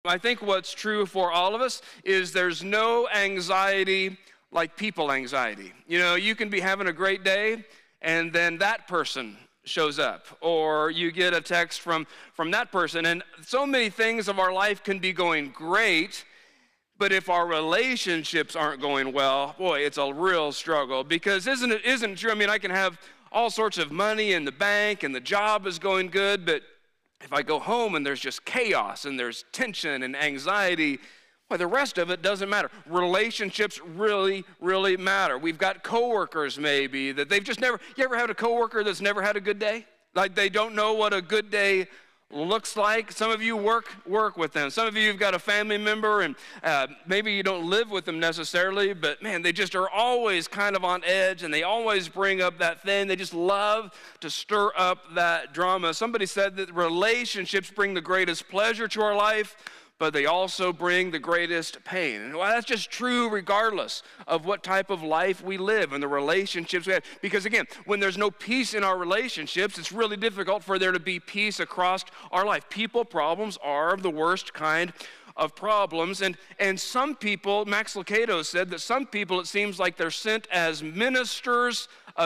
I think what's true for all of us is there's no anxiety like people anxiety. You know, you can be having a great day and then that person shows up, or you get a text from that person, and so many things of our life can be going great, but if our relationships aren't going well, boy, it's a real struggle. Because isn't it true? I mean, I can have all sorts of money in the bank and the job is going good, but if I go home and there's just chaos and there's tension and anxiety, well, the rest of it doesn't matter. Relationships really, really matter. We've got coworkers maybe that they've just never, you ever had a coworker that's never had a good day? Like they don't know what a good day looks like. Some of you work with them. Some of you have got a family member and maybe you don't live with them necessarily, but man, they just are always kind of on edge and they always bring up that thing. They just love to stir up that drama. Somebody said that relationships bring the greatest pleasure to our life, but they also bring the greatest pain. And well, that's just true regardless of what type of life we live and the relationships we have. Because again, when there's no peace in our relationships, it's really difficult for there to be peace across our life. People problems are the worst kind of problems. And some people, Max Lucado said that some people, it seems like they're sent as ministers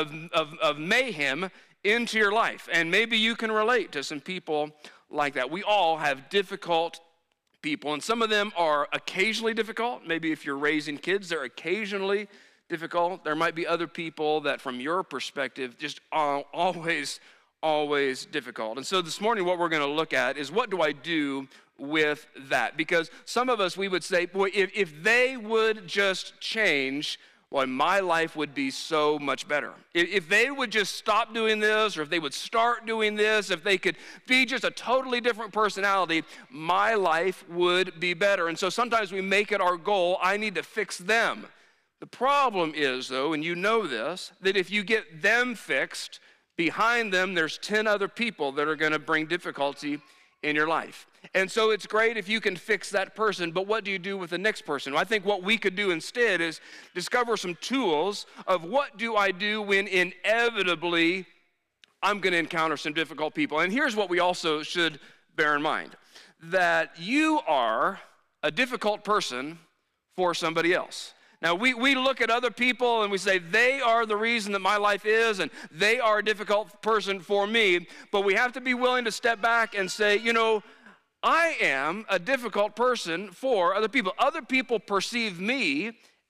of mayhem into your life. And maybe you can relate to some people like that. We all have difficult people, and some of them are occasionally difficult. Maybe if you're raising kids, they're occasionally difficult. There might be other people that from your perspective just are always difficult. And so this morning what we're going to look at is, what do I do with that? Because some of us, we would say, boy, if they would just change, boy, my life would be so much better. If they would just stop doing this, or if they would start doing this, if they could be just a totally different personality, my life would be better. And so sometimes we make it our goal, I need to fix them. The problem is, though, and you know this, that if you get them fixed, behind them there's 10 other people that are going to bring difficulty in your life. And so it's great if you can fix that person, but what do you do with the next person? Well, I think what we could do instead is discover some tools of what do I do when inevitably I'm going to encounter some difficult people. And here's what we also should bear in mind, that you are a difficult person for somebody else. Now, we look at other people and we say, they are the reason that my life is, and they are a difficult person for me. But we have to be willing to step back and say, you know, I am a difficult person for other people. Other people perceive me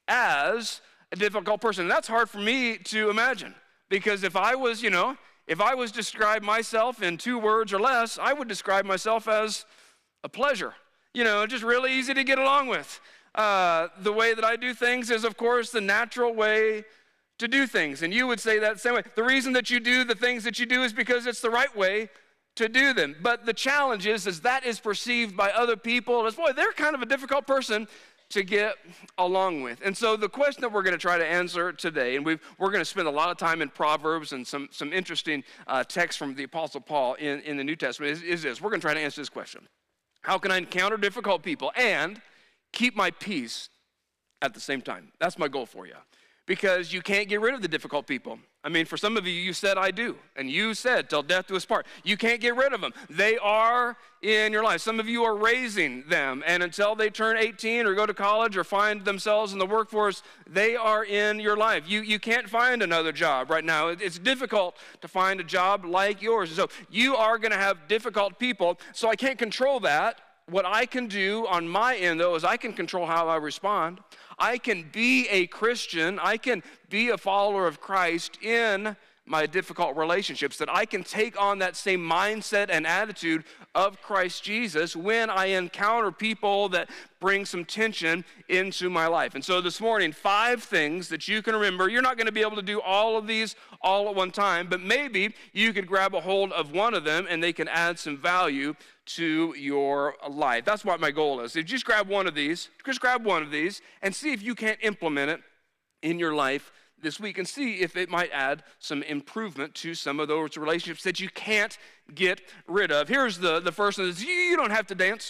as a difficult person. And that's hard for me to imagine. Because if I was, if I was to describe myself in 2 words or less, I would describe myself as a pleasure. Just really easy to get along with. The way that I do things is, of course, the natural way to do things. And you would say that the same way. The reason that you do the things that you do is because it's the right way to do them. But the challenge is that is perceived by other people as, boy, they're kind of a difficult person to get along with. And so the question that we're going to try to answer today, and we're going to spend a lot of time in Proverbs and some interesting texts from the Apostle Paul in the New Testament, is this. We're going to try to answer this question. How can I encounter difficult people and keep my peace at the same time? That's my goal for you. Because you can't get rid of the difficult people. I mean, for some of you, you said, I do. And you said, till death do us part. You can't get rid of them. They are in your life. Some of you are raising them. And until they turn 18 or go to college or find themselves in the workforce, they are in your life. You can't find another job right now. It's difficult to find a job like yours. So you are going to have difficult people. So I can't control that. What I can do on my end, though, is I can control how I respond. I can be a Christian. I can be a follower of Christ in my difficult relationships, that I can take on that same mindset and attitude of Christ Jesus when I encounter people that bring some tension into my life. And so this morning, 5 things that you can remember. You're not going to be able to do all of these all at one time, but maybe you could grab a hold of one of them and they can add some value to your life. That's what my goal is. If you just grab one of these and see if you can't implement it in your life this week and see if it might add some improvement to some of those relationships that you can't get rid of. Here's the first one. You don't have to dance.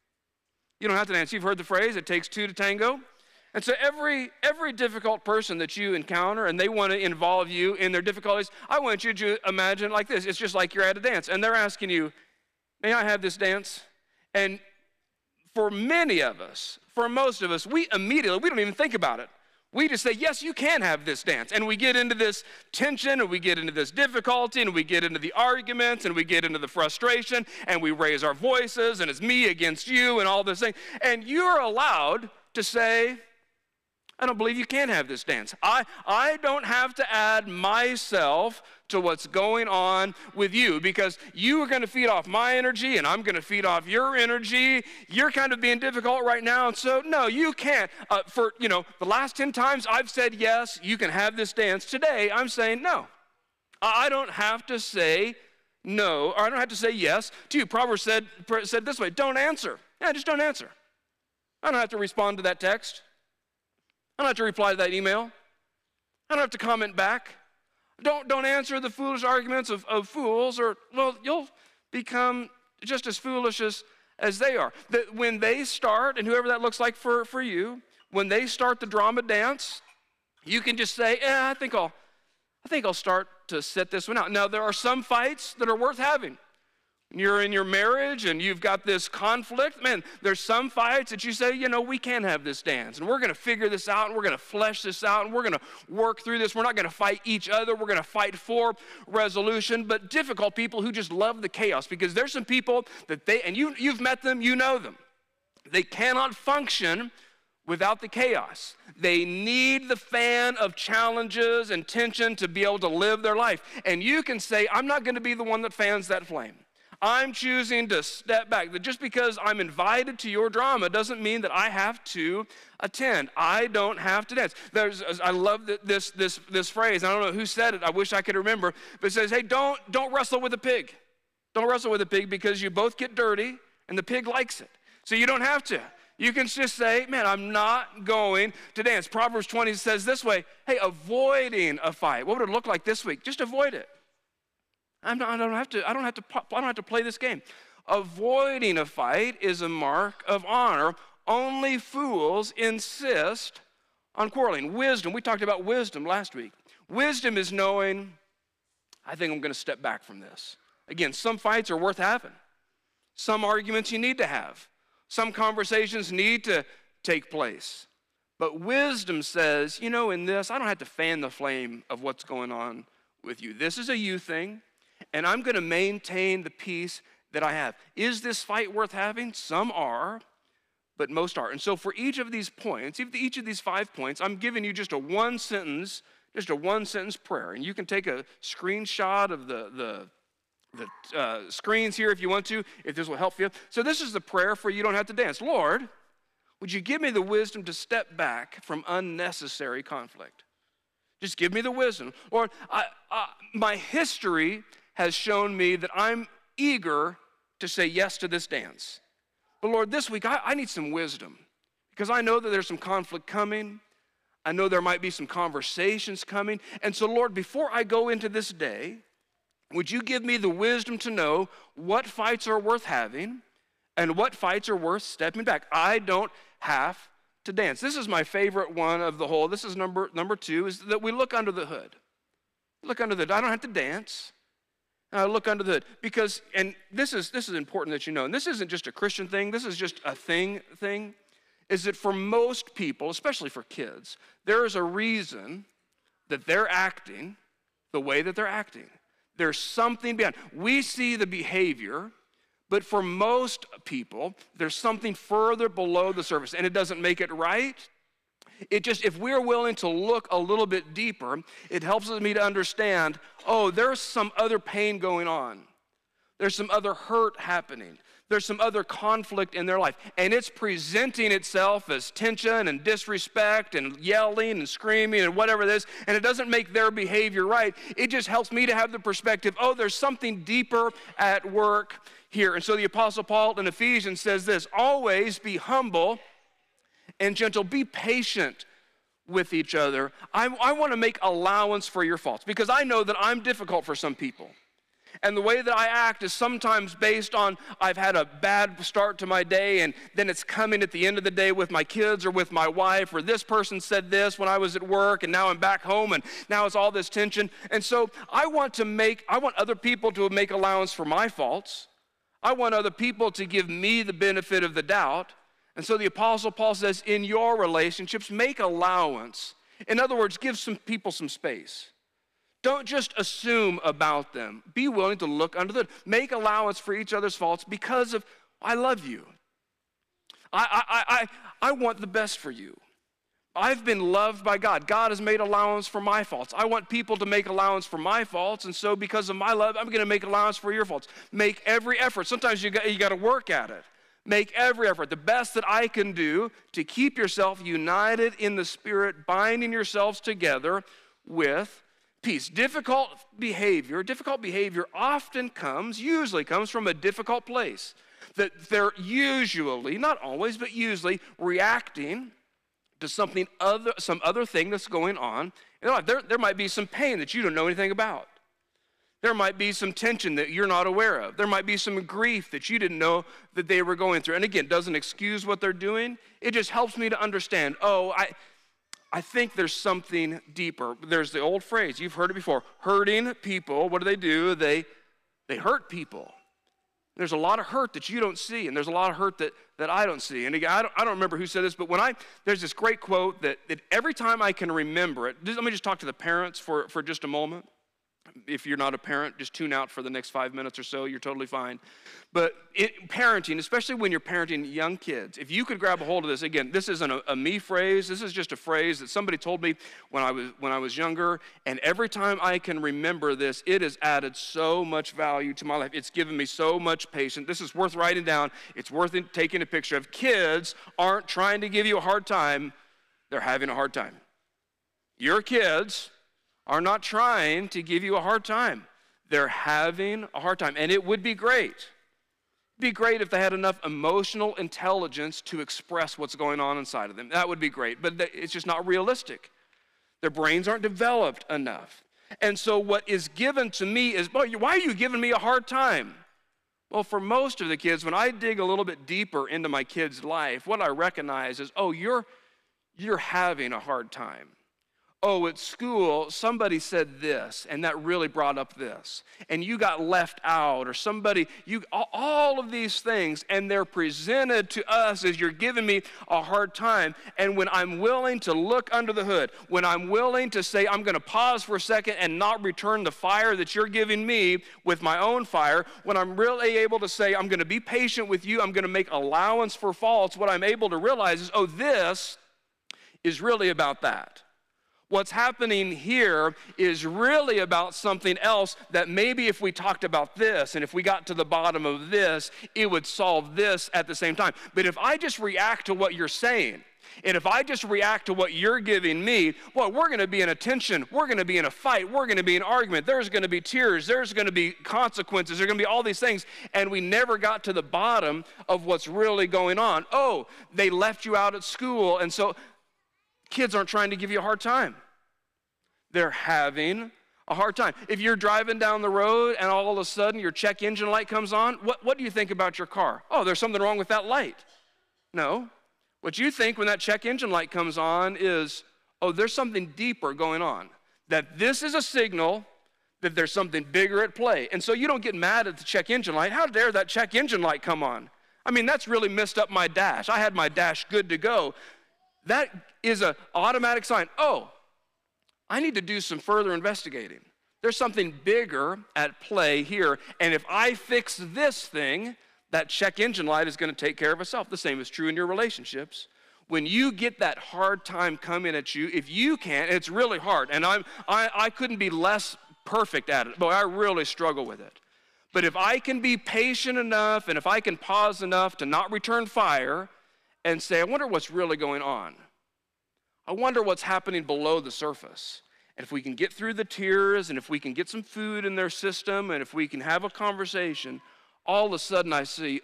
You don't have to dance. You've heard the phrase, it takes 2 to tango. And so every difficult person that you encounter and they want to involve you in their difficulties, I want you to imagine like this. It's just like you're at a dance and they're asking you, may I have this dance? And for many of us, for most of us, we don't even think about it. We just say, yes, you can have this dance. And we get into this tension, and we get into this difficulty, and we get into the arguments, and we get into the frustration, and we raise our voices, and it's me against you, and all this thing. And you're allowed to say, I don't believe you can have this dance. I don't have to add myself to what's going on with you, because you are going to feed off my energy and I'm going to feed off your energy. You're kind of being difficult right now, and so no, you can't. The last 10 times I've said yes, you can have this dance. Today I'm saying no. I don't have to say no, or I don't have to say yes to you. Proverbs said this way, don't answer. Yeah, just don't answer. I don't have to respond to that text. I don't have to reply to that email. I don't have to comment back. Don't answer the foolish arguments of fools, or, well, you'll become just as foolish as they are. That when they start, and whoever that looks like for you, when they start the drama dance, you can just say, I think I'll start to set this one out. Now, there are some fights that are worth having. When you're in your marriage and you've got this conflict, man, there's some fights that you say, we can have this dance, and we're going to figure this out, and we're going to flesh this out, and we're going to work through this. We're not going to fight each other. We're going to fight for resolution. But difficult people who just love the chaos, because there's some people that and you've met them, you know them. They cannot function without the chaos. They need the fan of challenges and tension to be able to live their life. And you can say, I'm not going to be the one that fans that flame. I'm choosing to step back. That just because I'm invited to your drama doesn't mean that I have to attend. I don't have to dance. I love this phrase. I don't know who said it. I wish I could remember. But it says, hey, don't wrestle with a pig. Don't wrestle with a pig, because you both get dirty and the pig likes it. So you don't have to. You can just say, man, I'm not going to dance. Proverbs 20 says this way, hey, avoiding a fight. What would it look like this week? Just avoid it. I don't have to play this game. Avoiding a fight is a mark of honor. Only fools insist on quarreling. Wisdom, we talked about wisdom last week. Wisdom is knowing, I think I'm going to step back from this. Again, some fights are worth having. Some arguments you need to have. Some conversations need to take place. But wisdom says, in this, I don't have to fan the flame of what's going on with you. This is a you thing. And I'm going to maintain the peace that I have. Is this fight worth having? Some are, but most are. And so for each of these points, each of these 5 points, I'm giving you just a one sentence prayer. And you can take a screenshot of the screens here if you want to, if this will help you. So this is the prayer for you don't have to dance. Lord, would you give me the wisdom to step back from unnecessary conflict? Just give me the wisdom. Lord, my history has shown me that I'm eager to say yes to this dance. But Lord, this week I need some wisdom, because I know that there's some conflict coming. I know there might be some conversations coming. And so Lord, before I go into this day, would you give me the wisdom to know what fights are worth having and what fights are worth stepping back? I don't have to dance. This is my favorite one of the whole. This is number 2, is that we look under the hood. Look under the hood. I don't have to dance. Look under the hood, because, and this is important that you know, and this isn't just a Christian thing, this is just a thing, is that for most people, especially for kids, there is a reason that they're acting the way that they're acting. There's something behind. We see the behavior, but for most people, there's something further below the surface, and it doesn't make it right. It just, if we're willing to look a little bit deeper, it helps me to understand, there's some other pain going on. There's some other hurt happening. There's some other conflict in their life. And it's presenting itself as tension and disrespect and yelling and screaming and whatever it is, and it doesn't make their behavior right. It just helps me to have the perspective, there's something deeper at work here. And so the Apostle Paul in Ephesians says this, always be humble and gentle, be patient with each other. I want to make allowance for your faults, because I know that I'm difficult for some people. And the way that I act is sometimes based on I've had a bad start to my day, and then it's coming at the end of the day with my kids or with my wife, or this person said this when I was at work, and now I'm back home, and now it's all this tension. And so I want other people to make allowance for my faults. I want other people to give me the benefit of the doubt. And so the Apostle Paul says, in your relationships, make allowance. In other words, give some people some space. Don't just assume about them. Be willing to look under the hood. Make allowance for each other's faults because of, I love you. I want the best for you. I've been loved by God. God has made allowance for my faults. I want people to make allowance for my faults, and so because of my love, I'm going to make allowance for your faults. Make every effort. Sometimes you got to work at it. Make every effort, the best that I can do to keep yourself united in the Spirit, binding yourselves together with peace. Difficult behavior often usually comes from a difficult place. That they're usually, not always, but usually reacting to some other thing that's going on. There might be some pain that you don't know anything about. There might be some tension that you're not aware of. There might be some grief that you didn't know that they were going through. And again, it doesn't excuse what they're doing. It just helps me to understand, I think there's something deeper. There's the old phrase, you've heard it before, hurting people, what do? They hurt people. There's a lot of hurt that you don't see, and there's a lot of hurt that I don't see. And again, I don't remember who said this, but there's this great quote that every time I can remember it, let me just talk to the parents for just a moment. If you're not a parent, just tune out for the next 5 minutes or so. You're totally fine. But parenting, especially when you're parenting young kids, if you could grab a hold of this, again, this isn't a me phrase. This is just a phrase that somebody told me when I was younger. And every time I can remember this, it has added so much value to my life. It's given me so much patience. This is worth writing down. It's worth taking a picture of. Kids aren't trying to give you a hard time. They're having a hard time. Your kids are not trying to give you a hard time. They're having a hard time. And it would be great. It'd be great if they had enough emotional intelligence to express what's going on inside of them. That would be great. But it's just not realistic. Their brains aren't developed enough. And so what is given to me is, boy, why are you giving me a hard time? Well, for most of the kids, when I dig a little bit deeper into my kid's life, what I recognize is, you're having a hard time. At school, somebody said this, and that really brought up this, and you got left out, or all of these things, and they're presented to us as you're giving me a hard time. And when I'm willing to look under the hood, when I'm willing to say, I'm going to pause for a second and not return the fire that you're giving me with my own fire, when I'm really able to say, I'm going to be patient with you, I'm going to make allowance for faults, what I'm able to realize is, this is really about that. What's happening here is really about something else that maybe if we talked about this and if we got to the bottom of this, it would solve this at the same time. But if I just react to what you're saying, and if I just react to what you're giving me, we're going to be in a tension. We're going to be in a fight. We're going to be in an argument. There's going to be tears. There's going to be consequences. There's going to be all these things. And we never got to the bottom of what's really going on. They left you out at school, and so kids aren't trying to give you a hard time. They're having a hard time. If you're driving down the road and all of a sudden your check engine light comes on, what do you think about your car? There's something wrong with that light. No. What you think when that check engine light comes on is, there's something deeper going on. That this is a signal that there's something bigger at play. And so you don't get mad at the check engine light. How dare that check engine light come on? That's really messed up my dash. I had my dash good to go. That is an automatic sign. I need to do some further investigating. There's something bigger at play here. And if I fix this thing, that check engine light is going to take care of itself. The same is true in your relationships. When you get that hard time coming at you, if you can't, it's really hard. And I couldn't be less perfect at it. Boy, I really struggle with it. But if I can be patient enough and if I can pause enough to not return fire and say, I wonder what's really going on. I wonder what's happening below the surface. And if we can get through the tears, and if we can get some food in their system, and if we can have a conversation, all of a sudden I see,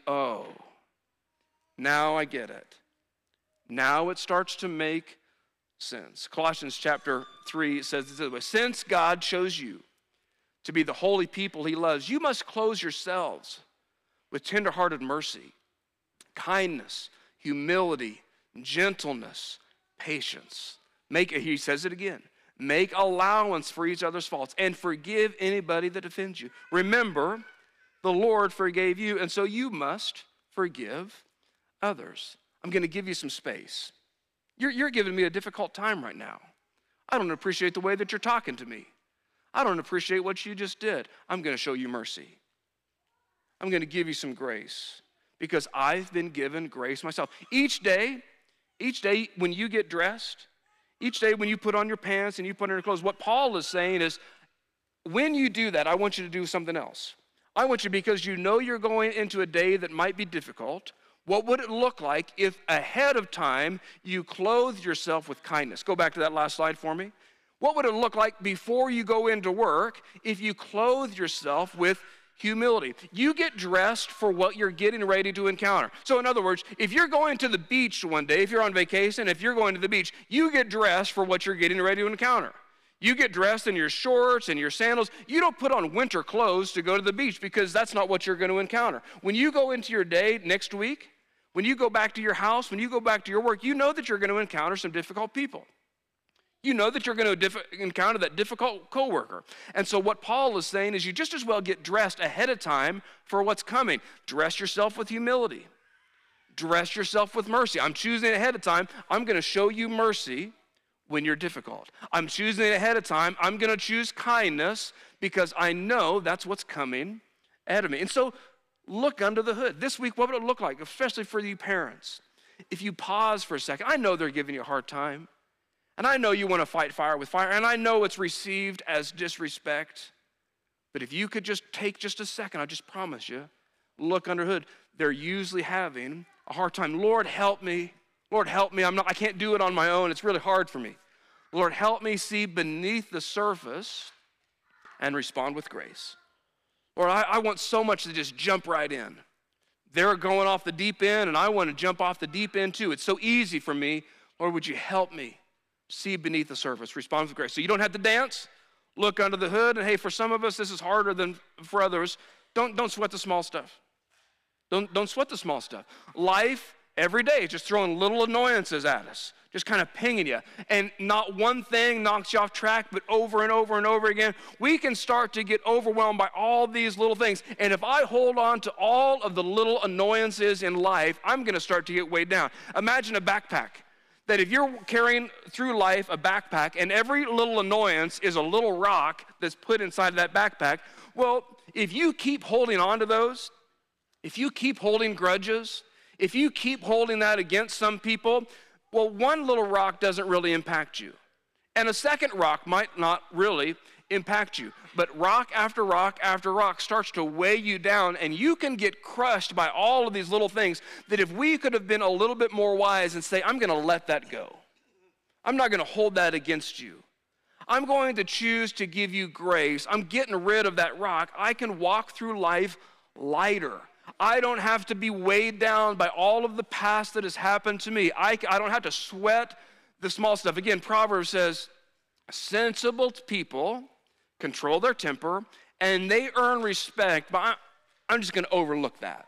now I get it. Now it starts to make sense. Colossians chapter 3 says this way, since God chose you to be the holy people he loves, you must clothe yourselves with tenderhearted mercy, kindness, humility, gentleness, patience. He says it again. Make allowance for each other's faults and forgive anybody that offends you. Remember, the Lord forgave you, and so you must forgive others. I'm going to give you some space. You're giving me a difficult time right now. I don't appreciate the way that you're talking to me. I don't appreciate what you just did. I'm going to show you mercy. I'm going to give you some grace because I've been given grace myself. Each day when you get dressed, each day when you put on your pants and you put on your clothes, what Paul is saying is, when you do that, I want you to do something else. I want you, because you know you're going into a day that might be difficult, what would it look like if ahead of time you clothed yourself with kindness? Go back to that last slide for me. What would it look like before you go into work if you clothe yourself with humility? You get dressed for what you're getting ready to encounter. So in other words, if you're going to the beach one day, if you're on vacation, if you're going to the beach, you get dressed for what you're getting ready to encounter. You get dressed in your shorts and your sandals. You don't put on winter clothes to go to the beach because that's not what you're going to encounter. When you go into your day next week, when you go back to your house, when you go back to your work, you know that you're going to encounter some difficult people. You know that you're going to encounter that difficult coworker. And so what Paul is saying is you just as well get dressed ahead of time for what's coming. Dress yourself with humility. Dress yourself with mercy. I'm choosing ahead of time. I'm going to show you mercy when you're difficult. I'm choosing ahead of time. I'm going to choose kindness because I know that's what's coming ahead of me. And so look under the hood. This week, what would it look like, especially for you parents? If you pause for a second, I know they're giving you a hard time. And I know you want to fight fire with fire, and I know it's received as disrespect. But if you could just take just a second, I just promise you, look under the hood. They're usually having a hard time. Lord, help me. Lord, help me. I can't do it on my own. It's really hard for me. Lord, help me see beneath the surface and respond with grace. Lord, I want so much to just jump right in. They're going off the deep end, and I want to jump off the deep end too. It's so easy for me. Lord, would you help me see beneath the surface, respond with grace? So you don't have to dance. Look under the hood. And hey, for some of us, this is harder than for others. Don't sweat the small stuff. Don't sweat the small stuff. Life every day is just throwing little annoyances at us, just kind of pinging you. And not one thing knocks you off track, but over and over and over again, we can start to get overwhelmed by all these little things. And if I hold on to all of the little annoyances in life, I'm going to start to get weighed down. Imagine a backpack. That if you're carrying through life a backpack and every little annoyance is a little rock that's put inside of that backpack, well, if you keep holding on to those, if you keep holding grudges, if you keep holding that against some people, well, one little rock doesn't really impact you. And a second rock might not really impact you. But rock after rock after rock starts to weigh you down, and you can get crushed by all of these little things that if we could have been a little bit more wise and say, I'm going to let that go. I'm not going to hold that against you. I'm going to choose to give you grace. I'm getting rid of that rock. I can walk through life lighter. I don't have to be weighed down by all of the past that has happened to me. I don't have to sweat the small stuff. Again, Proverbs says, sensible people control their temper, and they earn respect, but I'm just going to overlook that.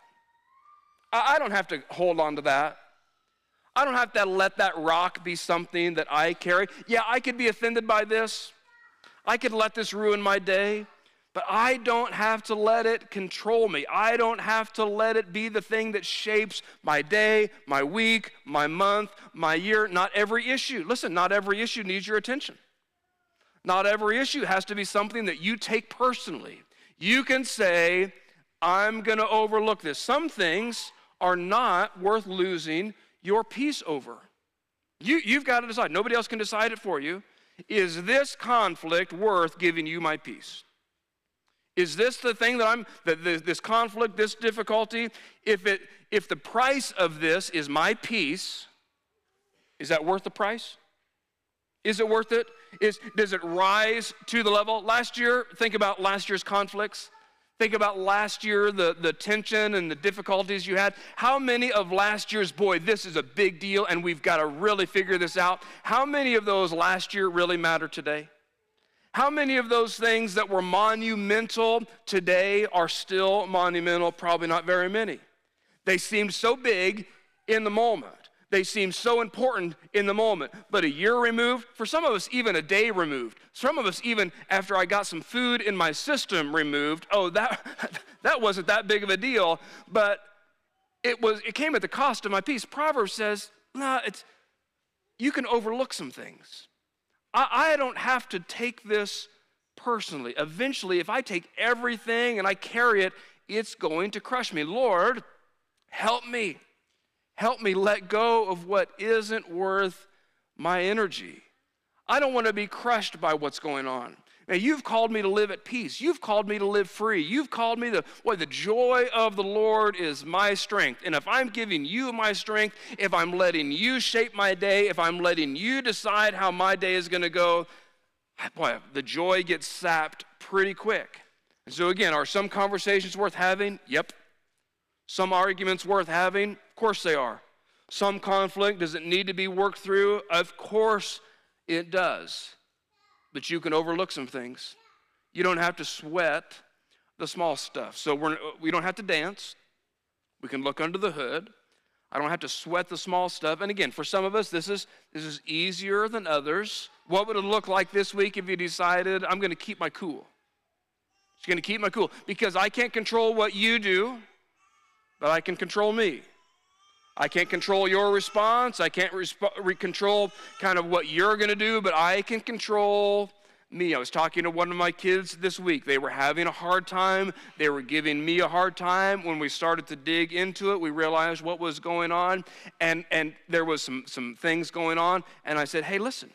I don't have to hold on to that. I don't have to let that rock be something that I carry. Yeah, I could be offended by this. I could let this ruin my day, but I don't have to let it control me. I don't have to let it be the thing that shapes my day, my week, my month, my year. Not every issue. Listen, not every issue needs your attention. Not every issue has to be something that you take personally. You can say, I'm going to overlook this. Some things are not worth losing your peace over. You've got to decide. Nobody else can decide it for you. Is this conflict worth giving you my peace? Is this the thing this conflict, this difficulty, if the price of this is my peace, is that worth the price? Is it worth it? Does it rise to the level? Last year, think about last year's conflicts. Think about last year, the tension and the difficulties you had. How many of last year's, boy, this is a big deal and we've got to really figure this out. How many of those last year really matter today? How many of those things that were monumental today are still monumental? Probably not very many. They seemed so big in the moment. They seem so important in the moment, but a year removed, for some of us even a day removed, some of us even after I got some food in my system removed, oh, that wasn't that big of a deal, but it came at the cost of my peace. Proverbs says, no, you can overlook some things. I don't have to take this personally. Eventually, if I take everything and I carry it, it's going to crush me. Lord, help me. Help me let go of what isn't worth my energy. I don't want to be crushed by what's going on. Now, you've called me to live at peace. You've called me to live free. You've called me the joy of the Lord is my strength. And if I'm giving you my strength, if I'm letting you shape my day, if I'm letting you decide how my day is going to go, boy, the joy gets sapped pretty quick. And so again, are some conversations worth having? Yep. Some arguments worth having? Of course they are. Some conflict, does it need to be worked through? Of course it does. But you can overlook some things. You don't have to sweat the small stuff. So we don't have to dance. We can look under the hood. I don't have to sweat the small stuff. And again, for some of us, this is easier than others. What would it look like this week if you decided, I'm going to keep my cool? Just going to keep my cool. Because I can't control what you do, but I can control me. I can't control your response. I can't control kind of what you're going to do, but I can control me. I was talking to one of my kids this week. They were having a hard time. They were giving me a hard time. When we started to dig into it, we realized what was going on, and there was some things going on. And I said, hey, listen.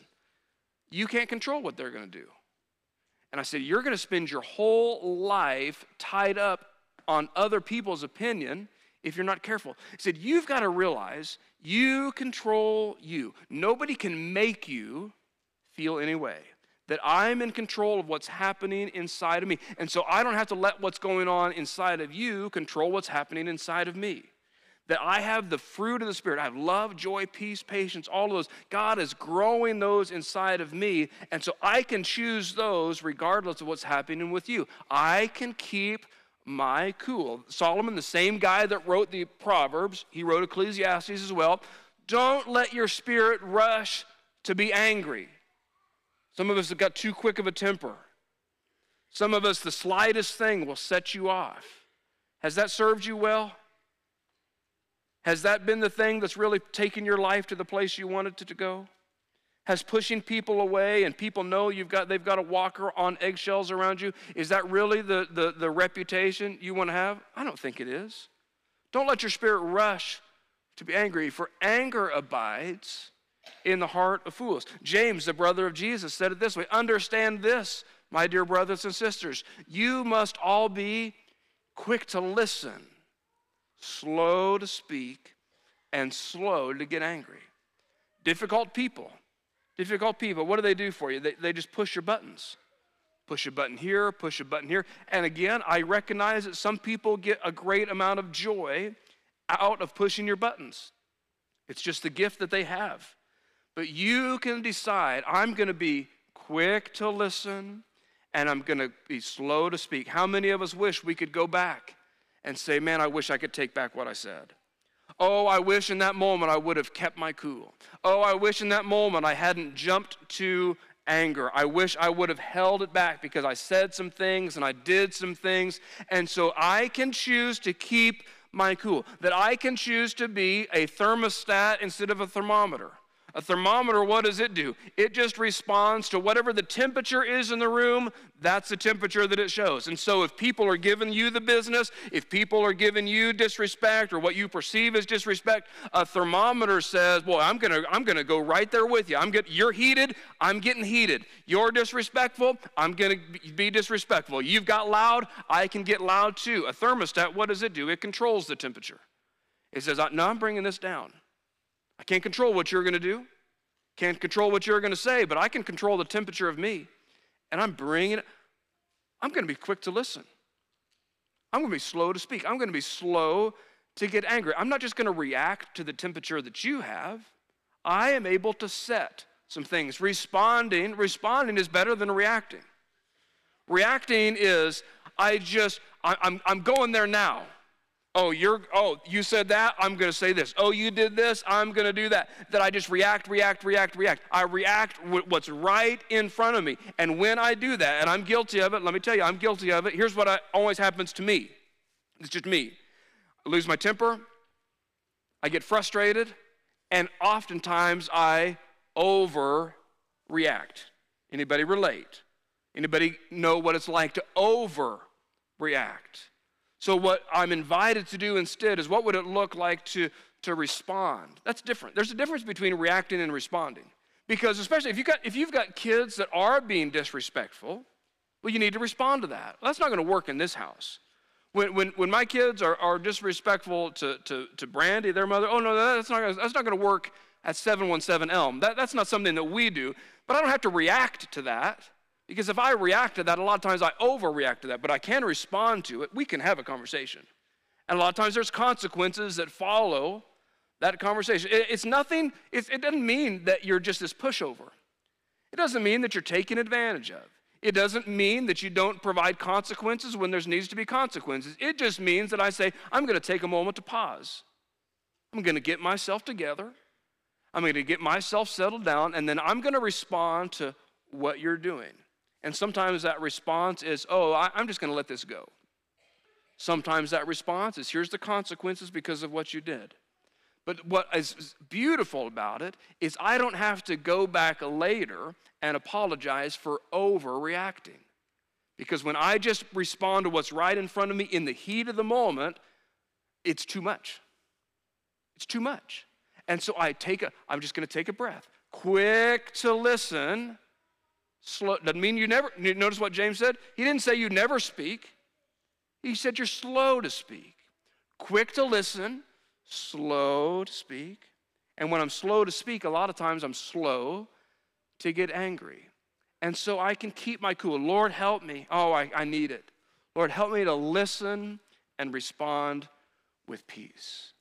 You can't control what they're going to do. And I said, you're going to spend your whole life tied up on other people's opinion if you're not careful. He said, you've got to realize you control you. Nobody can make you feel any way. That I'm in control of what's happening inside of me. And so I don't have to let what's going on inside of you control what's happening inside of me. That I have the fruit of the Spirit. I have love, joy, peace, patience, all of those. God is growing those inside of me. And so I can choose those regardless of what's happening with you. I can keep my cool. Solomon, the same guy that wrote the Proverbs, he wrote Ecclesiastes as well. Don't let your spirit rush to be angry. Some of us have got too quick of a temper. Some of us, the slightest thing will set you off. Has that served you well? Has that been the thing that's really taken your life to the place you wanted it to go? Has pushing people away and people know they've got a walker on eggshells around you, is that really the reputation you want to have? I don't think it is. Don't let your spirit rush to be angry, for anger abides in the heart of fools. James, the brother of Jesus, said it this way, understand this, my dear brothers and sisters, you must all be quick to listen, slow to speak, and slow to get angry. Difficult people, what do they do for you? They just push your buttons. Push a button here, push a button here. And again, I recognize that some people get a great amount of joy out of pushing your buttons. It's just the gift that they have. But you can decide, I'm going to be quick to listen, and I'm going to be slow to speak. How many of us wish we could go back and say, man, I wish I could take back what I said. Oh, I wish in that moment I would have kept my cool. Oh, I wish in that moment I hadn't jumped to anger. I wish I would have held it back because I said some things and I did some things. And so I can choose to keep my cool. That I can choose to be a thermostat instead of a thermometer. A thermometer, what does it do? It just responds to whatever the temperature is in the room, that's the temperature that it shows. And so if people are giving you the business, if people are giving you disrespect or what you perceive as disrespect, a thermometer says, boy, I'm gonna go right there with you. You're heated, I'm getting heated. You're disrespectful, I'm gonna be disrespectful. You've got loud, I can get loud too. A thermostat, what does it do? It controls the temperature. It says, no, I'm bringing this down. I can't control what you're going to do. Can't control what you're going to say, but I can control the temperature of me. And I'm going to be quick to listen. I'm going to be slow to speak. I'm going to be slow to get angry. I'm not just going to react to the temperature that you have. I am able to set some things. Responding is better than reacting. Reacting is, I'm going there now. You said that, I'm going to say this. Oh, you did this, I'm going to do that. That I just react. I react with what's right in front of me. And when I do that, and I'm guilty of it, let me tell you, I'm guilty of it. Here's what always happens to me. It's just me. I lose my temper, I get frustrated, and oftentimes I overreact. Anybody relate? Anybody know what it's like to overreact? So what I'm invited to do instead is, what would it look like to respond? That's different. There's a difference between reacting and responding. Because especially if you've got kids that are being disrespectful, well, you need to respond to that. Well, that's not going to work in this house. When my kids are disrespectful to Brandy, their mother, oh no, that's not going to work at 717 Elm. That's not something that we do. But I don't have to react to that, because if I react to that, a lot of times I overreact to that. But I can respond to it. We can have a conversation, and a lot of times there's consequences that follow that conversation. It's nothing. It doesn't mean that you're just this pushover. It doesn't mean that you're taken advantage of. It doesn't mean that you don't provide consequences when there needs to be consequences. It just means that I say, I'm going to take a moment to pause. I'm going to get myself together. I'm going to get myself settled down, and then I'm going to respond to what you're doing. And sometimes that response is, oh, I'm just going to let this go. Sometimes that response is, here's the consequences because of what you did. But what is beautiful about it is I don't have to go back later and apologize for overreacting. Because when I just respond to what's right in front of me in the heat of the moment, it's too much. It's too much. And so I'm just going to take a breath. Quick to listen. Slow. Doesn't mean you never. Notice what James said? He didn't say you never speak. He said you're slow to speak. Quick to listen. Slow to speak. And when I'm slow to speak, a lot of times I'm slow to get angry. And so I can keep my cool. Lord, help me. Oh, I need it. Lord, help me to listen and respond with peace.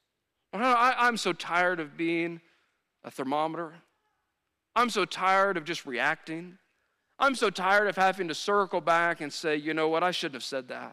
I'm so tired of being a thermometer. I'm so tired of just reacting. I'm so tired of having to circle back and say, you know what, I shouldn't have said that.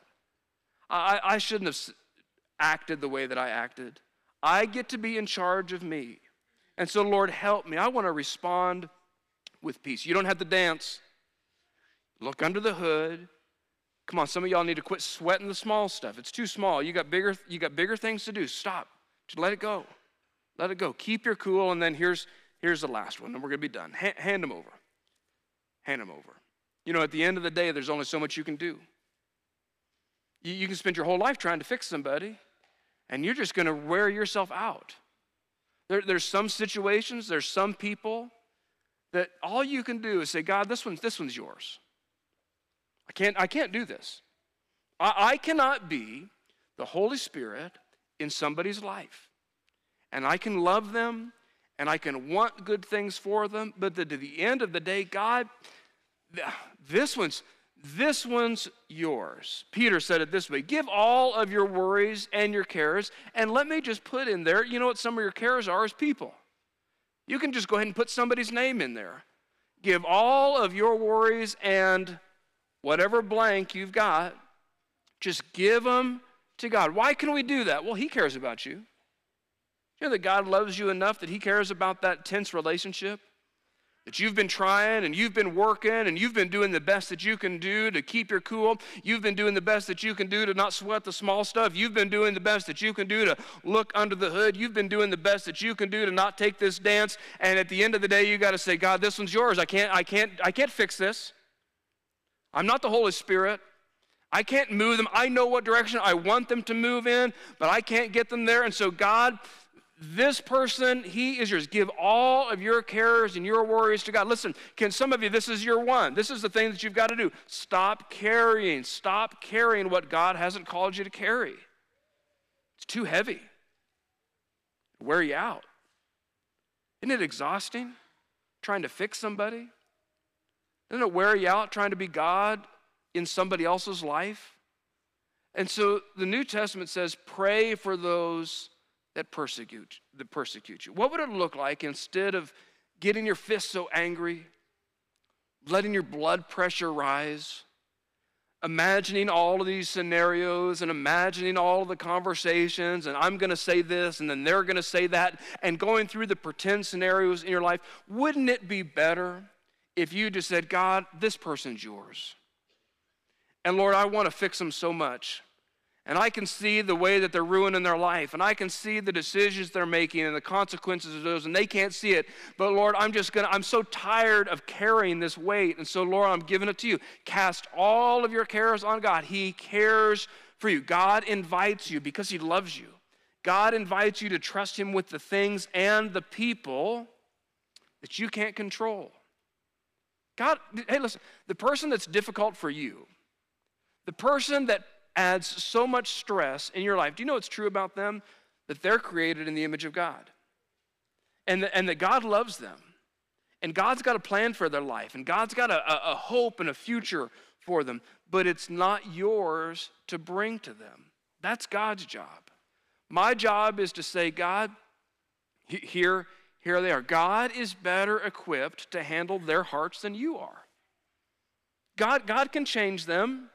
I shouldn't have acted the way that I acted. I get to be in charge of me. And so, Lord, help me. I want to respond with peace. You don't have to dance. Look under the hood. Come on, some of y'all need to quit sweating the small stuff. It's too small. You got bigger things to do. Stop. Just let it go. Let it go. Keep your cool, and then here's the last one, and we're going to be done. Hand them over. Hand them over. You know, at the end of the day, there's only so much you can do. You can spend your whole life trying to fix somebody, and you're just going to wear yourself out. There's some situations, there's some people that all you can do is say, God, this one's yours. I can't do this. I cannot be the Holy Spirit in somebody's life. And I can love them, and I can want good things for them, but at the end of the day, God, this one's yours. Peter said it this way: give all of your worries and your cares, and let me just put in there, you know what some of your cares are, is people. You can just go ahead and put somebody's name in there. Give all of your worries and whatever blank you've got, just give them to God. Why can we do that? Well, He cares about you. You know that God loves you enough that He cares about that tense relationship? That you've been trying and you've been working and you've been doing the best that you can do to keep your cool. You've been doing the best that you can do to not sweat the small stuff. You've been doing the best that you can do to look under the hood. You've been doing the best that you can do to not take this dance. And at the end of the day, you got to say, God, this one's yours. I can't fix this. I'm not the Holy Spirit. I can't move them. I know what direction I want them to move in, but I can't get them there. And so, God, this person, he is yours. Give all of your cares and your worries to God. Listen, can some of you, this is your one. This is the thing that you've got to do. Stop carrying what God hasn't called you to carry. It's too heavy. It'll wear you out. Isn't it exhausting trying to fix somebody? Doesn't it wear you out trying to be God in somebody else's life? And so the New Testament says, pray for those that persecute you. What would it look like, instead of getting your fists so angry, letting your blood pressure rise, imagining all of these scenarios and imagining all of the conversations, and I'm going to say this and then they're going to say that, and going through the pretend scenarios in your life? Wouldn't it be better if you just said, God, this person's yours. And Lord, I want to fix them so much. And I can see the way that they're ruining their life. And I can see the decisions they're making and the consequences of those. And they can't see it. But Lord, I'm so tired of carrying this weight. And so Lord, I'm giving it to you. Cast all of your cares on God. He cares for you. God invites you because he loves you. God invites you to trust him with the things and the people that you can't control. God, hey, listen, the person that's difficult for you, the person that adds so much stress in your life, do you know what's true about them? That they're created in the image of God. And that God loves them. And God's got a plan for their life. And God's got a hope and a future for them. But it's not yours to bring to them. That's God's job. My job is to say, God, here they are. God is better equipped to handle their hearts than you are. God can change them.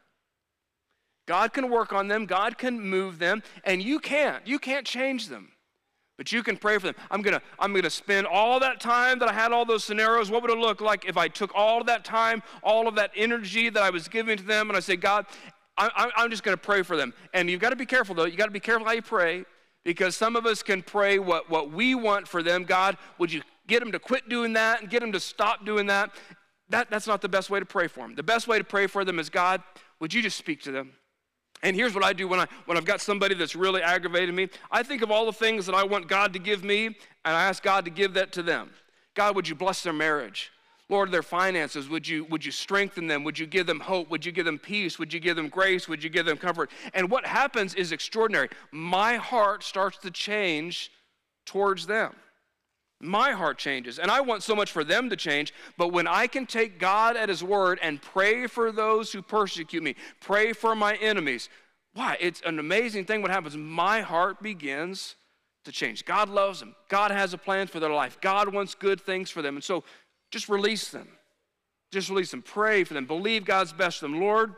God can work on them. God can move them. And you can't. You can't change them. But you can pray for them. I'm gonna spend all that time that I had all those scenarios. What would it look like if I took all of that time, all of that energy that I was giving to them, and I say, God, I'm just going to pray for them. And you've got to be careful, though. You've got to be careful how you pray, because some of us can pray what we want for them. God, would you get them to quit doing that and get them to stop doing that? That's not the best way to pray for them. The best way to pray for them is, God, would you just speak to them? And here's what I do when I've got somebody that's really aggravating me. I think of all the things that I want God to give me, and I ask God to give that to them. God, would you bless their marriage? Lord, their finances, would you strengthen them? Would you give them hope? Would you give them peace? Would you give them grace? Would you give them comfort? And what happens is extraordinary. My heart starts to change towards them. My heart changes. And I want so much for them to change, but when I can take God at his word and pray for those who persecute me, pray for my enemies, why? It's an amazing thing what happens. My heart begins to change. God loves them. God has a plan for their life. God wants good things for them. And so just release them. Just release them. Pray for them. Believe God's best for them. Lord,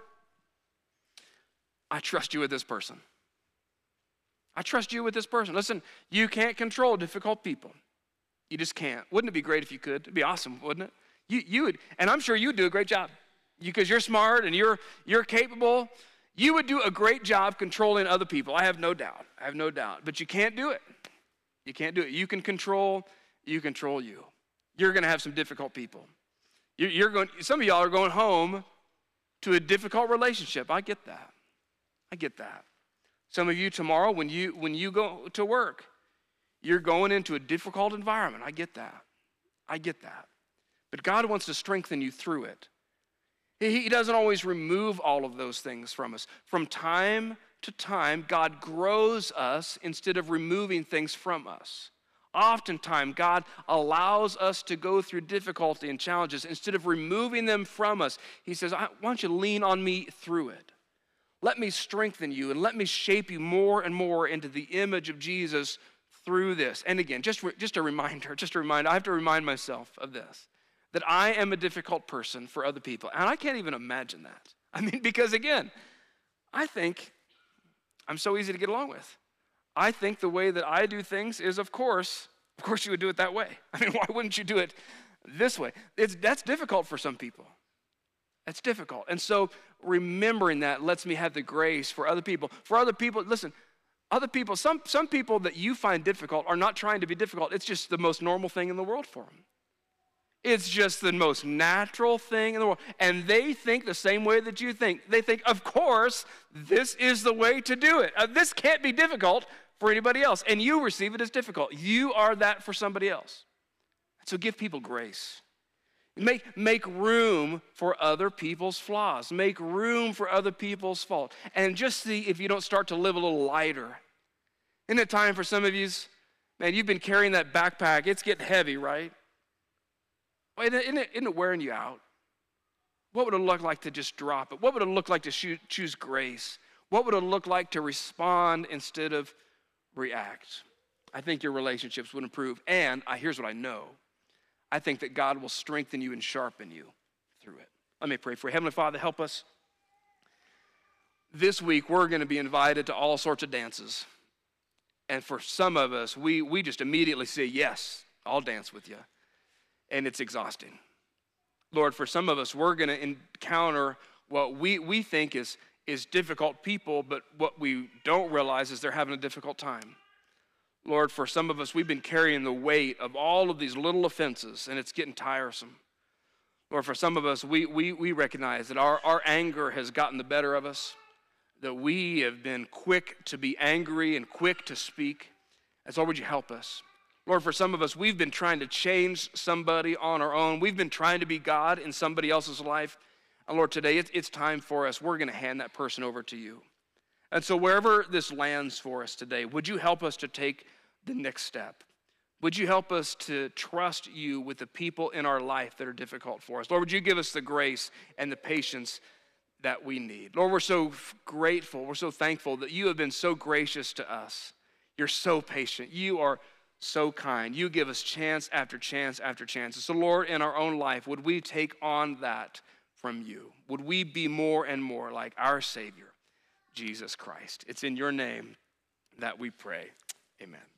I trust you with this person. I trust you with this person. Listen, you can't control difficult people. You just can't. Wouldn't it be great if you could? It'd be awesome, wouldn't it? You would, and I'm sure you'd do a great job. Because you're smart and you're capable. You would do a great job controlling other people. I have no doubt. I have no doubt. But you can't do it. You can't do it. You can control you. You're going to have some difficult people. Some of y'all are going home to a difficult relationship. I get that. Some of you tomorrow, when you go to work, you're going into a difficult environment. I get that. But God wants to strengthen you through it. He doesn't always remove all of those things from us. From time to time, God grows us instead of removing things from us. Oftentimes, God allows us to go through difficulty and challenges. Instead of removing them from us, he says, why don't you lean on me through it? Let me strengthen you and let me shape you more and more into the image of Jesus through this. And again, just a reminder, I have to remind myself of this, that I am a difficult person for other people. And I can't even imagine that. I mean, because again, I think I'm so easy to get along with. I think the way that I do things is, of course you would do it that way. I mean, why wouldn't you do it this way? That's difficult for some people. That's difficult. And so remembering that lets me have the grace for other people. For other people, listen, other people, some people that you find difficult are not trying to be difficult. It's just the most normal thing in the world for them. It's just the most natural thing in the world. And they think the same way that you think. They think, of course, this is the way to do it. This can't be difficult for anybody else. And you receive it as difficult. You are that for somebody else. So give people grace. Make room for other people's flaws. Make room for other people's fault. And just see if you don't start to live a little lighter. Isn't it time for some of you, man, you've been carrying that backpack. It's getting heavy, right? Isn't it wearing you out? What would it look like to just drop it? What would it look like to choose grace? What would it look like to respond instead of react? I think your relationships would improve. And here's what I know. I think that God will strengthen you and sharpen you through it. Let me pray for you. Heavenly Father, help us. This week, we're going to be invited to all sorts of dances. And for some of us, we just immediately say, yes, I'll dance with you. And it's exhausting. Lord, for some of us, we're going to encounter what we think is is difficult people, but what we don't realize is they're having a difficult time. Lord, for some of us, we've been carrying the weight of all of these little offenses, and it's getting tiresome. Lord, for some of us, we recognize that our anger has gotten the better of us, that we have been quick to be angry and quick to speak. And so, Lord, would you help us? Lord, for some of us, we've been trying to change somebody on our own. We've been trying to be God in somebody else's life. And Lord, today it's time for us. We're going to hand that person over to you. And so wherever this lands for us today, would you help us to take the next step? Would you help us to trust you with the people in our life that are difficult for us? Lord, would you give us the grace and the patience that we need? Lord, we're so grateful. We're so thankful that you have been so gracious to us. You're so patient. You are so kind. You give us chance after chance after chance. So Lord, in our own life, would we take on that from you? Would we be more and more like our Savior, Jesus Christ? It's in your name that we pray. Amen.